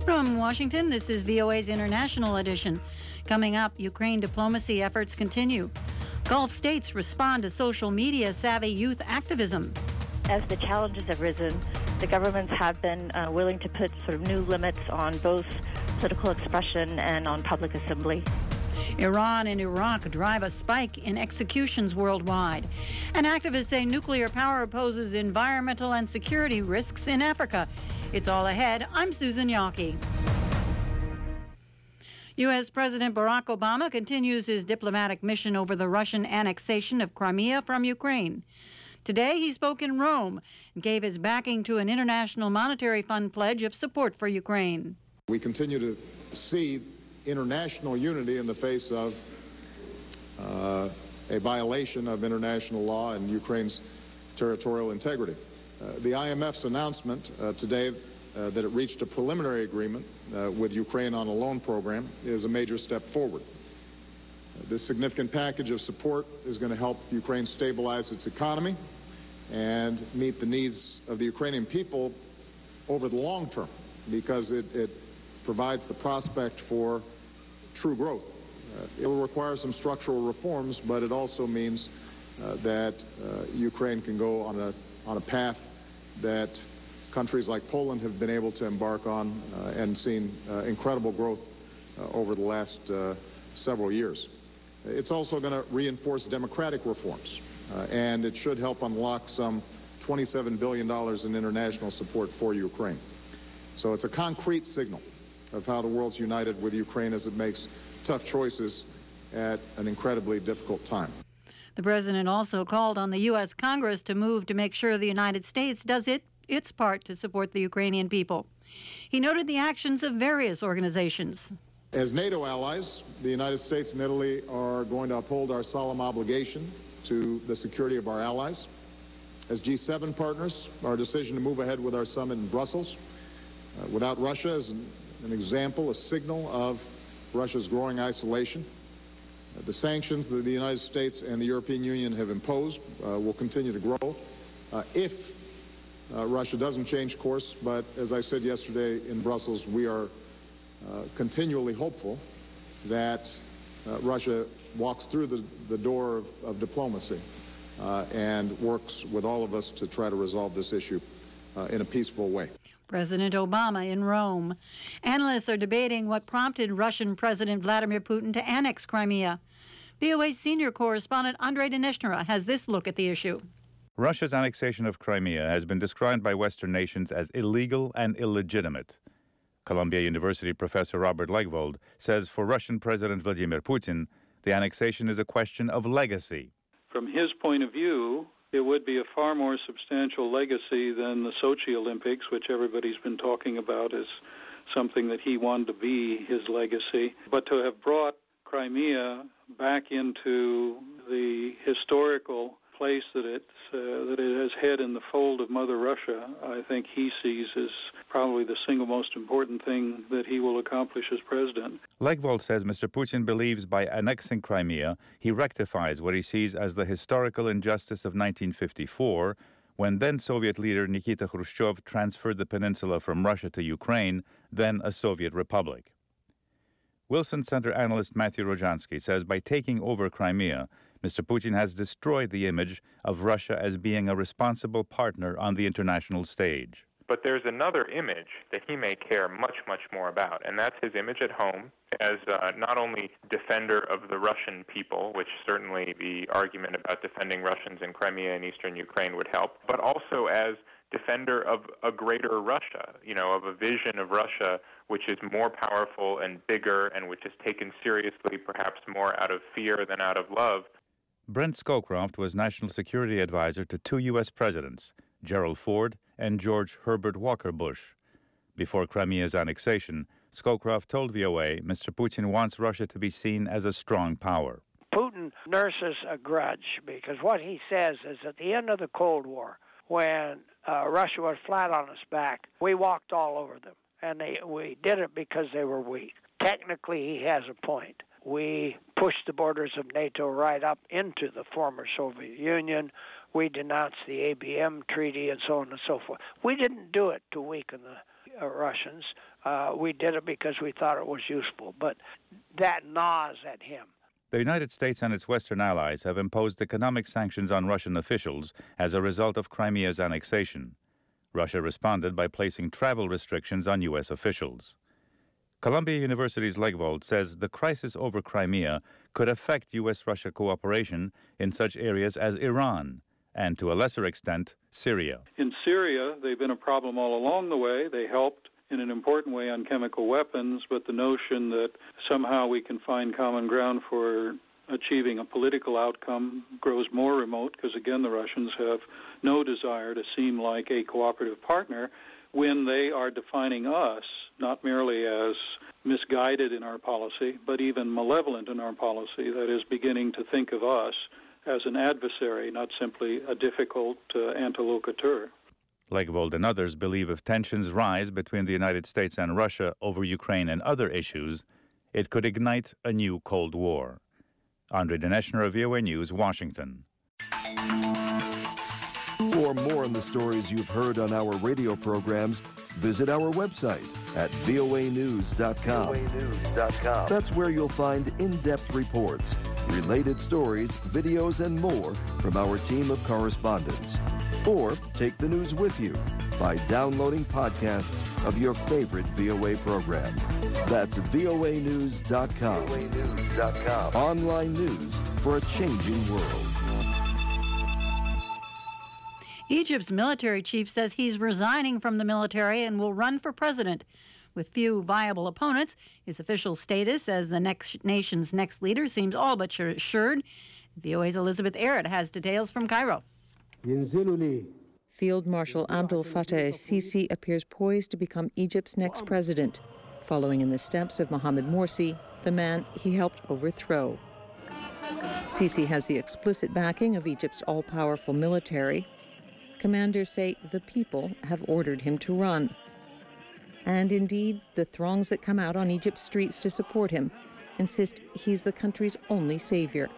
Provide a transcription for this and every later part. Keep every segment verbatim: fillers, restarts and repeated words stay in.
From Washington, this is V O A's International Edition. Coming up, Ukraine diplomacy efforts continue. Gulf states respond to social media-savvy youth activism. As the challenges have risen, the governments have been uh, willing to put sort of new limits on both political expression and on public assembly. Iran and Iraq drive a spike in executions worldwide. And activists say nuclear power poses environmental and security risks in Africa. It's all ahead. I'm Susan Yawkey. U S. President Barack Obama continues his diplomatic mission over the Russian annexation of Crimea from Ukraine. Today, he spoke in Rome and gave his backing to an International Monetary Fund pledge of support for Ukraine. We continue to see international unity in the face of uh, a violation of international law and Ukraine's territorial integrity. Uh, the I M F's announcement uh, today uh, that it reached a preliminary agreement uh, with Ukraine on a loan program is a major step forward. Uh, this significant package of support is going to help Ukraine stabilize its economy and meet the needs of the Ukrainian people over the long term, because it, it provides the prospect for true growth. Uh, it will require some structural reforms, but it also means uh, that uh, Ukraine can go on a on a path that countries like Poland have been able to embark on uh, and seen uh, incredible growth uh, over the last uh, several years. It's also going to reinforce democratic reforms, uh, and it should help unlock some twenty-seven billion dollars in international support for Ukraine. So it's a concrete signal of how the world's united with Ukraine as it makes tough choices at an incredibly difficult time. The president also called on the U S. Congress to move to make sure the United States does it, its part to support the Ukrainian people. He noted the actions of various organizations. As NATO allies, the United States and Italy are going to uphold our solemn obligation to the security of our allies. As G seven partners, our decision to move ahead with our summit in Brussels uh, without Russia is an, an example, a signal of Russia's growing isolation. The sanctions that the United States and the European Union have imposed uh, will continue to grow uh, if uh, Russia doesn't change course. But as I said yesterday in Brussels, we are uh, continually hopeful that uh, Russia walks through the, the door of, of diplomacy uh, and works with all of us to try to resolve this issue uh, in a peaceful way. President Obama in Rome. Analysts are debating what prompted Russian President Vladimir Putin to annex Crimea. V O A's senior correspondent Andrei Denishnyra has this look at the issue. Russia's annexation of Crimea has been described by Western nations as illegal and illegitimate. Columbia University professor Robert Legvold says for Russian President Vladimir Putin, the annexation is a question of legacy. From his point of view, it would be a far more substantial legacy than the Sochi Olympics, which everybody's been talking about as something that he wanted to be his legacy. But to have brought Crimea back into the historical place that it uh, that it has had in the fold of Mother Russia, I think he sees as probably the single most important thing that he will accomplish as president. Legvold says Mister Putin believes by annexing Crimea, he rectifies what he sees as the historical injustice of nineteen fifty-four, when then-Soviet leader Nikita Khrushchev transferred the peninsula from Russia to Ukraine, then a Soviet republic. Wilson Center analyst Matthew Rojansky says by taking over Crimea, Mister Putin has destroyed the image of Russia as being a responsible partner on the international stage. But there's another image that he may care much, much more about, and that's his image at home as uh, not only defender of the Russian people, which certainly the argument about defending Russians in Crimea and eastern Ukraine would help, but also as defender of a greater Russia, you know, of a vision of Russia which is more powerful and bigger and which is taken seriously perhaps more out of fear than out of love. Brent Scowcroft was National Security Advisor to two U S presidents, Gerald Ford and George Herbert Walker Bush. Before Crimea's annexation, Scowcroft told V O A Mister Putin wants Russia to be seen as a strong power. Putin nurses a grudge because what he says is at the end of the Cold War, when uh, Russia was flat on its back, we walked all over them, and they, we did it because they were weak. Technically, he has a point. We pushed the borders of NATO right up into the former Soviet Union. We denounced the A B M treaty and so on and so forth. We didn't do it to weaken the uh, Russians. Uh, we did it because we thought it was useful. But that gnaws at him. The United States and its Western allies have imposed economic sanctions on Russian officials as a result of Crimea's annexation. Russia responded by placing travel restrictions on U S officials. Columbia University's Legvold says the crisis over Crimea could affect U S Russia cooperation in such areas as Iran and, to a lesser extent, Syria. In Syria, they've been a problem all along the way. They helped in an important way on chemical weapons, but the notion that somehow we can find common ground for achieving a political outcome grows more remote because, again, the Russians have no desire to seem like a cooperative partner when they are defining us not merely as misguided in our policy, but even malevolent in our policy, that is, beginning to think of us as an adversary, not simply a difficult uh, interlocutor. Legvold and others believe if tensions rise between the United States and Russia over Ukraine and other issues, it could ignite a new Cold War. Andre Dineshner of V O A News, Washington. For more on the stories you've heard on our radio programs, visit our website at V O A news dot com. V O A news dot com. That's where you'll find in-depth reports, related stories, videos, and more from our team of correspondents. Or take the news with you by downloading podcasts of your favorite V O A program. That's V O A news dot com. V O A news dot com. Online news for a changing world. Egypt's military chief says he's resigning from the military and will run for president. With few viable opponents, his official status as the next nation's next leader seems all but assured. V O A's Elizabeth Errett has details from Cairo. Field Marshal Abdel Fattah el-Sisi appears poised to become Egypt's next president, following in the steps of Mohamed Morsi, the man he helped overthrow. Sisi has the explicit backing of Egypt's all-powerful military. Commanders say the people have ordered him to run. And indeed, the throngs that come out on Egypt's streets to support him insist he's the country's only savior.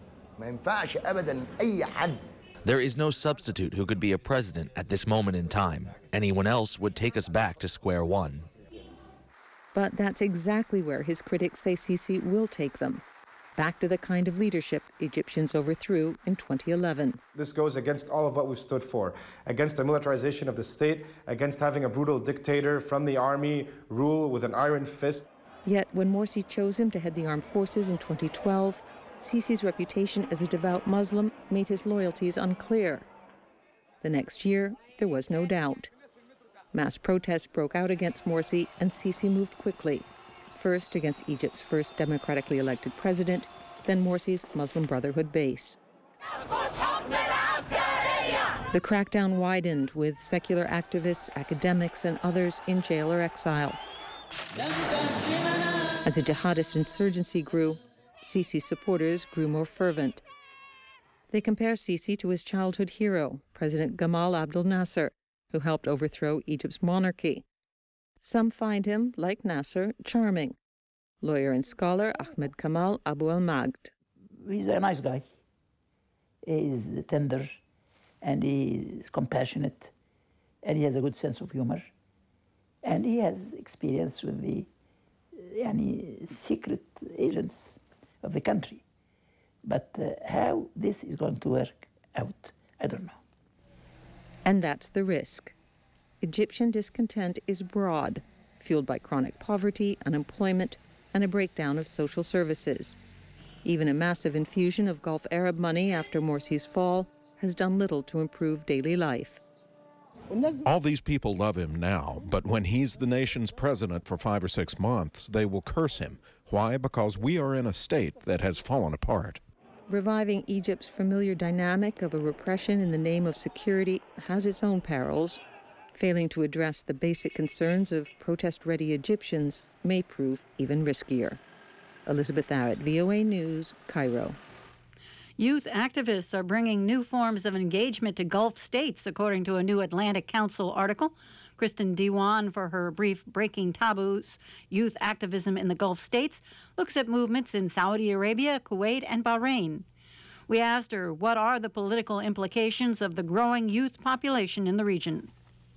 There is no substitute who could be a president at this moment in time. Anyone else would take us back to square one. But that's exactly where his critics say Sisi will take them. Back to the kind of leadership Egyptians overthrew in twenty eleven. This goes against all of what we've stood for, against the militarization of the state, against having a brutal dictator from the army rule with an iron fist. Yet when Morsi chose him to head the armed forces in twenty twelve, Sisi's reputation as a devout Muslim made his loyalties unclear. The next year, there was no doubt. Mass protests broke out against Morsi, and Sisi moved quickly. First against Egypt's first democratically elected president, then Morsi's Muslim Brotherhood base. The crackdown widened, with secular activists, academics, and others in jail or exile. As a jihadist insurgency grew, Sisi's supporters grew more fervent. They compare Sisi to his childhood hero, President Gamal Abdel Nasser, who helped overthrow Egypt's monarchy. Some find him, like Nasser, charming. Lawyer and scholar Ahmed Kamal Abu al-Magd. He's a nice guy. He's tender, and he's compassionate, and he has a good sense of humor, and he has experience with the yani, secret agents of the country. But uh, how this is going to work out, I don't know. And that's the risk. Egyptian discontent is broad, fueled by chronic poverty, unemployment, and a breakdown of social services. Even a massive infusion of Gulf Arab money after Morsi's fall has done little to improve daily life. All these people love him now, but when he's the nation's president for five or six months, they will curse him. Why? Because we are in a state that has fallen apart. Reviving Egypt's familiar dynamic of a repression in the name of security has its own perils. Failing to address the basic concerns of protest-ready Egyptians may prove even riskier. Elizabeth Arrett, V O A News, Cairo. Youth activists are bringing new forms of engagement to Gulf states, according to a new Atlantic Council article. Kristen Dewan, for her brief Breaking Taboos, Youth Activism in the Gulf States, looks at movements in Saudi Arabia, Kuwait, and Bahrain. We asked her, what are the political implications of the growing youth population in the region?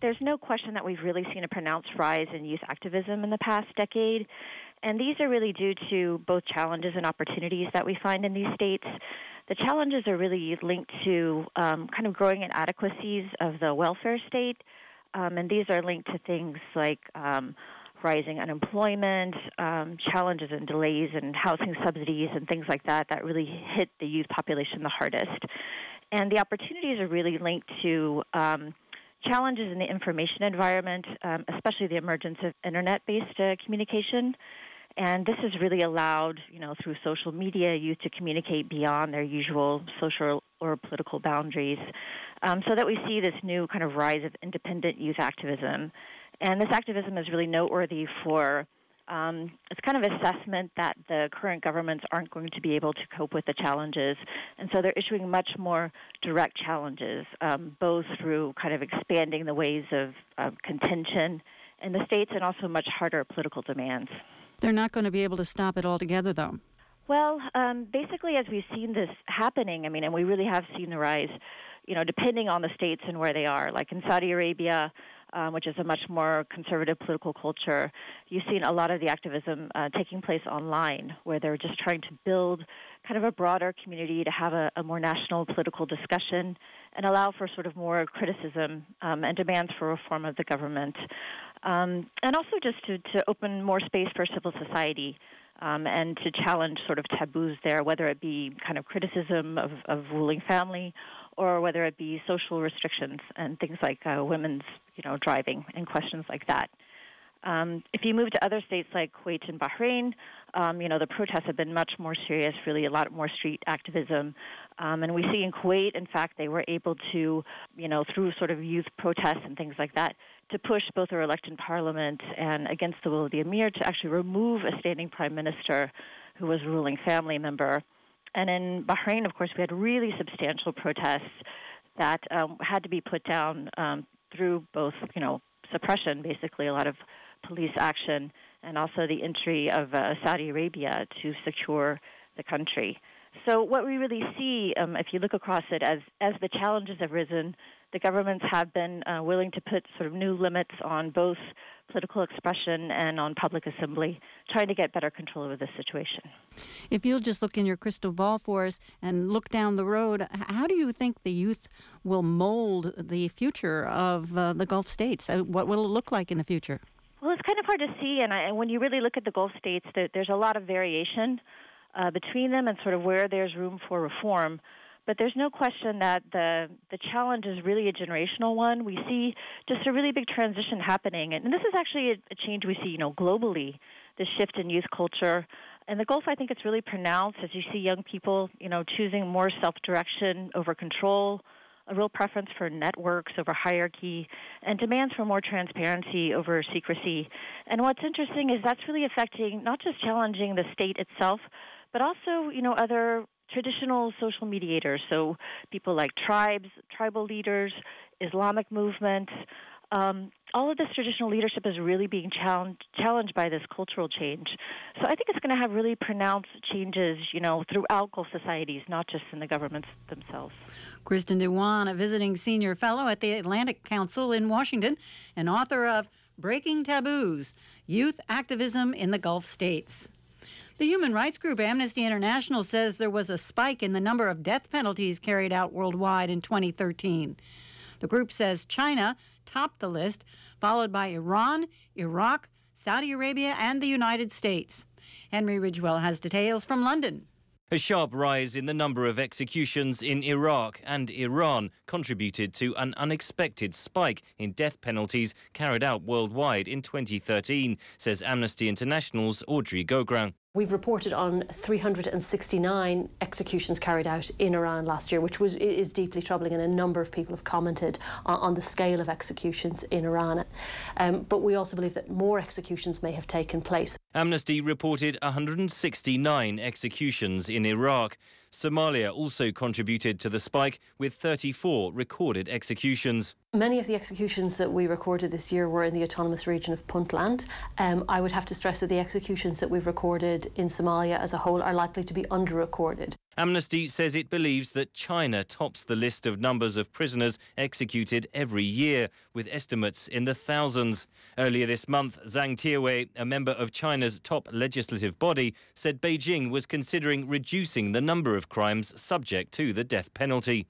there's no question that we've really seen a pronounced rise in youth activism in the past decade. And these are really due to both challenges and opportunities that we find in these states. The challenges are really linked to um, kind of growing inadequacies of the welfare state. Um, and these are linked to things like um, rising unemployment, um, challenges and delays in housing subsidies and things like that that really hit the youth population the hardest. And the opportunities are really linked to um, challenges in the information environment, um, especially the emergence of internet-based uh, communication. And this has really allowed, you know, through social media, youth to communicate beyond their usual social or political boundaries, um, so that we see this new kind of rise of independent youth activism. And this activism is really noteworthy for um, it's kind of assessment that the current governments aren't going to be able to cope with the challenges. And so they're issuing much more direct challenges, um, both through kind of expanding the ways of, of contention in the states and also much harder political demands. They're not going to be able to stop it altogether, though. Well, um, basically, as we've seen this happening, I mean, and we really have seen the rise, you know, depending on the states and where they are. Like in Saudi Arabia, um, which is a much more conservative political culture, you've seen a lot of the activism uh, taking place online, where they're just trying to build kind of a broader community to have a, a more national political discussion and allow for sort of more criticism um, and demands for reform of the government. Um, and also just to, to open more space for civil society um, and to challenge sort of taboos there, whether it be kind of criticism of, of ruling family or whether it be social restrictions and things like uh, women's, you know, driving and questions like that. Um, if you move to other states like Kuwait and Bahrain, um, you know, the protests have been much more serious, really a lot more street activism. Um, and we see in Kuwait, in fact, they were able to, you know, through sort of youth protests and things like that, to push both their election parliament and against the will of the emir to actually remove a standing prime minister who was a ruling family member. And in Bahrain, of course, we had really substantial protests that um, had to be put down um, through both, you know, suppression, basically a lot of police action, and also the entry of uh, Saudi Arabia to secure the country. So what we really see, um, if you look across it, as as the challenges have risen, the governments have been uh, willing to put sort of new limits on both political expression and on public assembly, trying to get better control over this situation. If you'll just look in your crystal ball for us and look down the road, how do you think the youth will mold the future of uh, the Gulf states? Uh, what will it look like in the future? Well, it's kind of hard to see, and, I, and when you really look at the Gulf states, there, there's a lot of variation uh, between them and sort of where there's room for reform. But there's no question that the the challenge is really a generational one. We see just a really big transition happening. And this is actually a, a change we see, you know, globally, the shift in youth culture. In the Gulf, I think it's really pronounced as you see young people, you know, choosing more self-direction over control, a real preference for networks over hierarchy, and demands for more transparency over secrecy. And what's interesting is that's really affecting, not just challenging the state itself, but also, you know, other traditional social mediators, so people like tribes, tribal leaders, Islamic movements. Um, all of this traditional leadership is really being challenged, challenged by this cultural change. So I think it's going to have really pronounced changes, you know, throughout Gulf societies, not just in the governments themselves. Kristen Dewan, a visiting senior fellow at the Atlantic Council in Washington, and author of Breaking Taboos, Youth Activism in the Gulf States. The human rights group Amnesty International says there was a spike in the number of death penalties carried out worldwide in twenty thirteen. The group says China topped the list, followed by Iran, Iraq, Saudi Arabia, and the United States. Henry Ridgewell has details from London. A sharp rise in the number of executions in Iraq and Iran contributed to an unexpected spike in death penalties carried out worldwide in twenty thirteen, says Amnesty International's Audrey Gauguin. We've reported on three hundred sixty-nine executions carried out in Iran last year, which was is deeply troubling, and a number of people have commented on, on the scale of executions in Iran. Um, but we also believe that more executions may have taken place. Amnesty reported one hundred sixty-nine executions in Iraq. Somalia also contributed to the spike with thirty-four recorded executions. Many of the executions that we recorded this year were in the autonomous region of Puntland. Um, I would have to stress that the executions that we've recorded in Somalia as a whole are likely to be under-recorded. Amnesty says it believes that China tops the list of numbers of prisoners executed every year, with estimates in the thousands. Earlier this month, Zhang Tiewei, a member of China's top legislative body, said Beijing was considering reducing the number of crimes subject to the death penalty.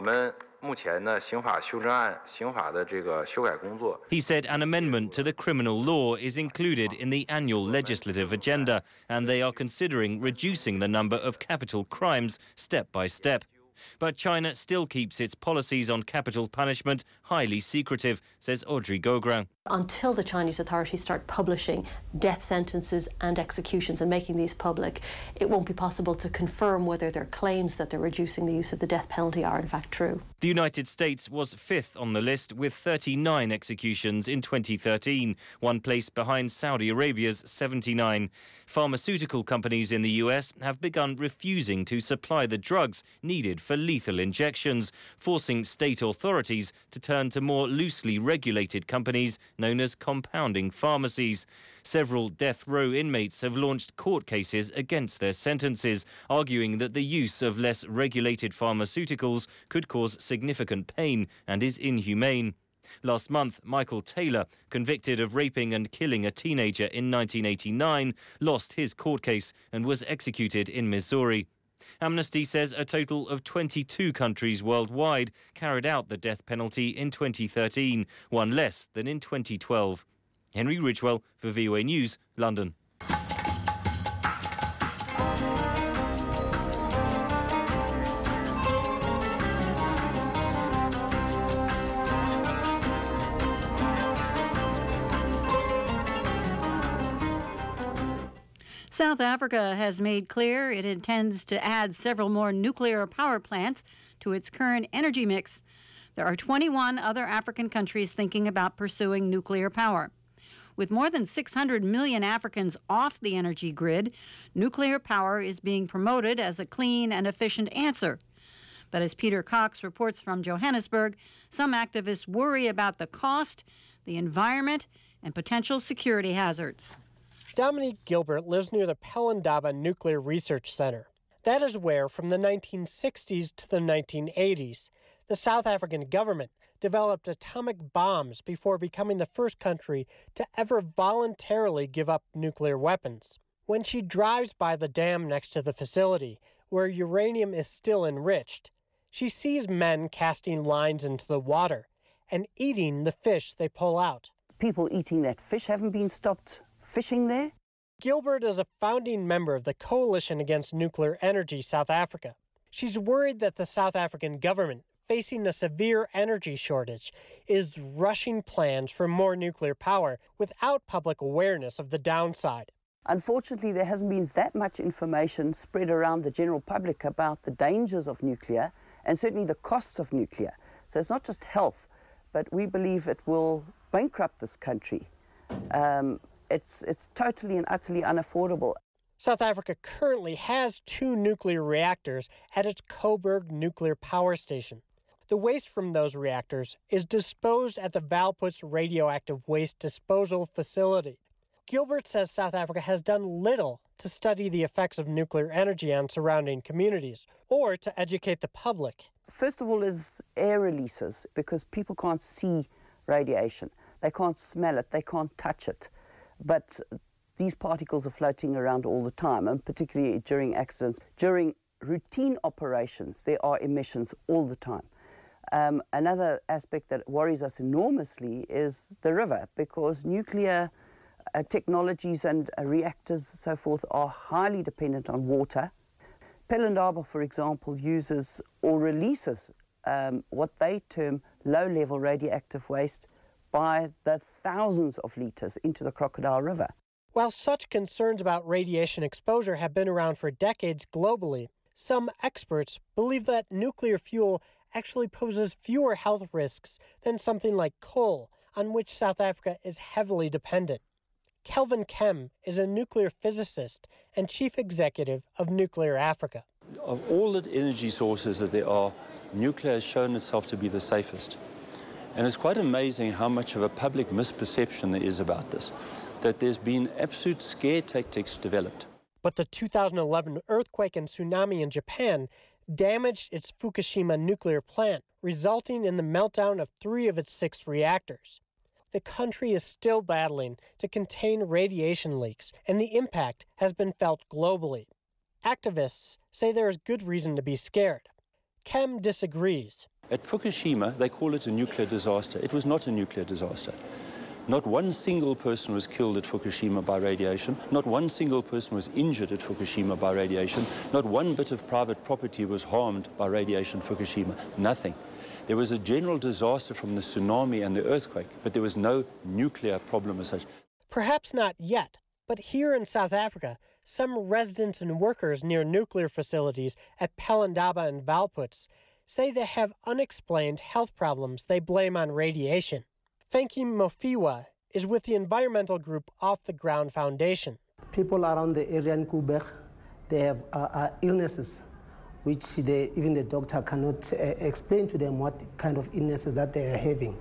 He said an amendment to the criminal law is included in the annual legislative agenda, and they are considering reducing the number of capital crimes step by step. But China still keeps its policies on capital punishment highly secretive, says Audrey Gauguin. Until the Chinese authorities start publishing death sentences and executions and making these public, it won't be possible to confirm whether their claims that they're reducing the use of the death penalty are in fact true. The United States was fifth on the list with thirty-nine executions in twenty thirteen, one place behind Saudi Arabia's seventy-nine. Pharmaceutical companies in the U S have begun refusing to supply the drugs needed for lethal injections, forcing state authorities to turn to more loosely regulated companies known as compounding pharmacies. Several death row inmates have launched court cases against their sentences, arguing that the use of less regulated pharmaceuticals could cause significant pain and is inhumane. Last month, Michael Taylor, convicted of raping and killing a teenager in nineteen eighty-nine, lost his court case and was executed in Missouri. Amnesty says a total of twenty-two countries worldwide carried out the death penalty in twenty thirteen, one less than in twenty twelve. Henry Ridgewell for V O A News, London. South Africa has made clear it intends to add several more nuclear power plants to its current energy mix. There are twenty-one other African countries thinking about pursuing nuclear power. With more than six hundred million Africans off the energy grid, nuclear power is being promoted as a clean and efficient answer. But as Peter Cox reports from Johannesburg, some activists worry about the cost, the environment, and potential security hazards. Dominique Gilbert lives near the Pelindaba Nuclear Research Center. That is where, from the nineteen sixties to the nineteen eighties, the South African government developed atomic bombs before becoming the first country to ever voluntarily give up nuclear weapons. When she drives by the dam next to the facility, where uranium is still enriched, she sees men casting lines into the water and eating the fish they pull out. People eating that fish haven't been stopped fishing there. Gilbert is a founding member of the Coalition Against Nuclear Energy South Africa. She's worried that the South African government, facing a severe energy shortage, is rushing plans for more nuclear power without public awareness of the downside. Unfortunately, there hasn't been that much information spread around the general public about the dangers of nuclear and certainly the costs of nuclear. So it's not just health, but we believe it will bankrupt this country. Um, it's, it's totally and utterly unaffordable. South Africa currently has two nuclear reactors at its Coburg nuclear power station. The waste from those reactors is disposed at the Valputs Radioactive Waste Disposal Facility. Gilbert says South Africa has done little to study the effects of nuclear energy on surrounding communities or to educate the public. First of all is air releases, because people can't see radiation. They can't smell it, they can't touch it. But these particles are floating around all the time, and particularly during accidents. During routine operations, there are emissions all the time. Um, another aspect that worries us enormously is the river, because nuclear uh, technologies and uh, reactors and so forth are highly dependent on water. Pelindaba, for example, uses or releases um, what they term low-level radioactive waste by the thousands of litres into the Crocodile River. While such concerns about radiation exposure have been around for decades globally, some experts believe that nuclear fuel actually poses fewer health risks than something like coal, on which South Africa is heavily dependent. Kelvin Kem is a nuclear physicist and chief executive of Nuclear Africa. Of all the energy sources that there are, nuclear has shown itself to be the safest. And it's quite amazing how much of a public misperception there is about this, that there's been absolute scare tactics developed. But the two thousand eleven earthquake and tsunami in Japan damaged its Fukushima nuclear plant, resulting in the meltdown of three of its six reactors. The country is still battling to contain radiation leaks, and the impact has been felt globally. Activists say there is good reason to be scared. Kem disagrees. At Fukushima, they call it a nuclear disaster. It was not a nuclear disaster. Not one single person was killed at Fukushima by radiation. Not one single person was injured at Fukushima by radiation. Not one bit of private property was harmed by radiation at Fukushima. Nothing. There was a general disaster from the tsunami and the earthquake, but there was no nuclear problem as such. Perhaps not yet, but here in South Africa, some residents and workers near nuclear facilities at Pelindaba and Valputs say they have unexplained health problems they blame on radiation. Fanky Mofiwa is with the environmental group Off the Ground Foundation. People around the area in Quebec, they have uh, uh, illnesses which they, even the doctor cannot uh, explain to them what kind of illnesses that they are having.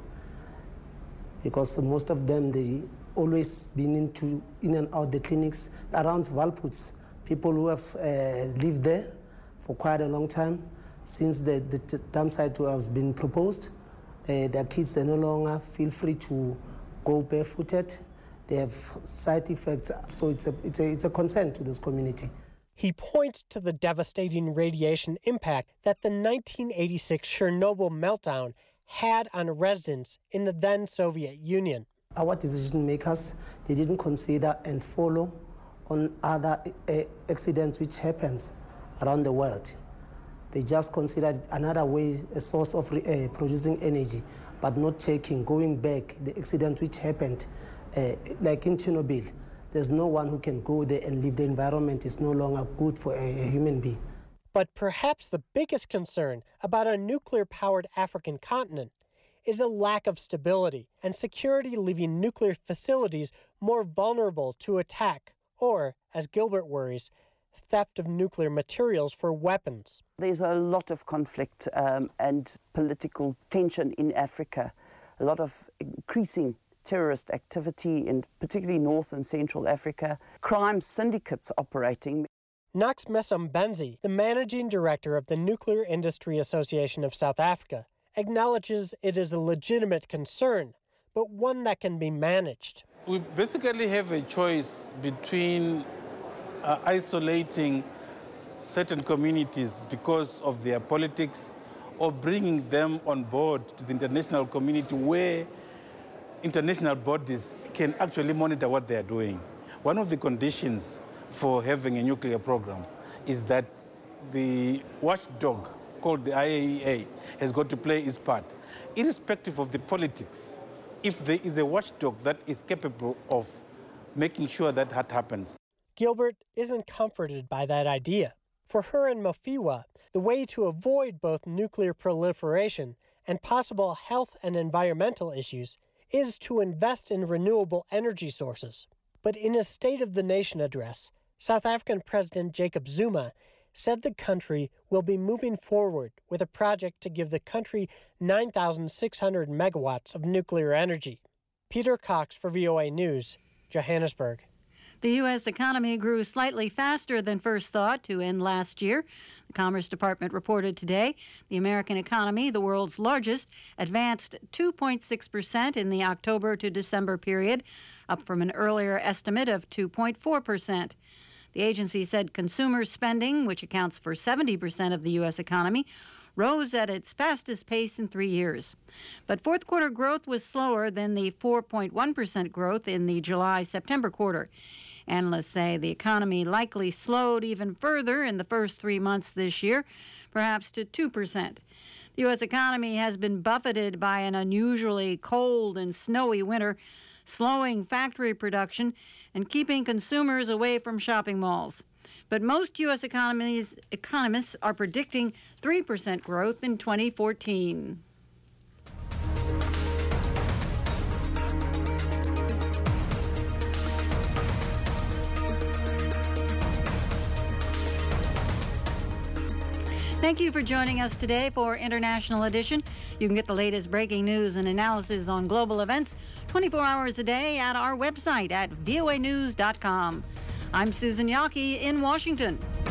Because most of them, they always been into in and out the clinics around Valputs. People who have uh, lived there for quite a long time, since the, the, the dam site has been proposed. Uh, their kids, they no longer feel free to go barefooted. They have side effects, so it's a, it's a, it's a concern to this community. He points to the devastating radiation impact that the nineteen eighty-six Chernobyl meltdown had on residents in the then Soviet Union. Our decision makers, they didn't consider and follow on other uh, accidents which happens around the world. They just considered another way, a source of uh, producing energy, but not checking, going back, the accident which happened, uh, like in Chernobyl. There's no one who can go there and leave the environment. It's no longer good for a, a human being. But perhaps the biggest concern about a nuclear-powered African continent is a lack of stability and security, leaving nuclear facilities more vulnerable to attack or, as Gilbert worries, theft of nuclear materials for weapons. There's a lot of conflict um, and political tension in Africa, a lot of increasing terrorist activity in particularly North and Central Africa, crime syndicates operating. Knox Mesombenzi, the managing director of the Nuclear Industry Association of South Africa, acknowledges it is a legitimate concern, but one that can be managed. We basically have a choice between uh, isolating certain communities because of their politics or bringing them on board to the international community where international bodies can actually monitor what they are doing. One of the conditions for having a nuclear program is that the watchdog called the I A E A has got to play its part. Irrespective of the politics, if there is a watchdog that is capable of making sure that that happens. Gilbert isn't comforted by that idea. For her and Mofiwa, the way to avoid both nuclear proliferation and possible health and environmental issues is to invest in renewable energy sources. But in a State of the Nation address, South African President Jacob Zuma said the country will be moving forward with a project to give the country nine thousand six hundred megawatts of nuclear energy. Peter Cox for V O A News, Johannesburg. The U S economy grew slightly faster than first thought to end last year. The Commerce Department reported today the American economy, the world's largest, advanced two point six percent in the October to December period, up from an earlier estimate of two point four percent. The agency said consumer spending, which accounts for seventy percent of the U S economy, rose at its fastest pace in three years. But fourth quarter growth was slower than the four point one percent growth in the July-September quarter. Analysts say the economy likely slowed even further in the first three months this year, perhaps to two percent. The U S economy has been buffeted by an unusually cold and snowy winter, slowing factory production and keeping consumers away from shopping malls. But most U S economies, economists are predicting three percent growth in twenty fourteen. Thank you for joining us today for International Edition. You can get the latest breaking news and analysis on global events twenty-four hours a day at our website at voa news dot com. I'm Susan Yockey in Washington.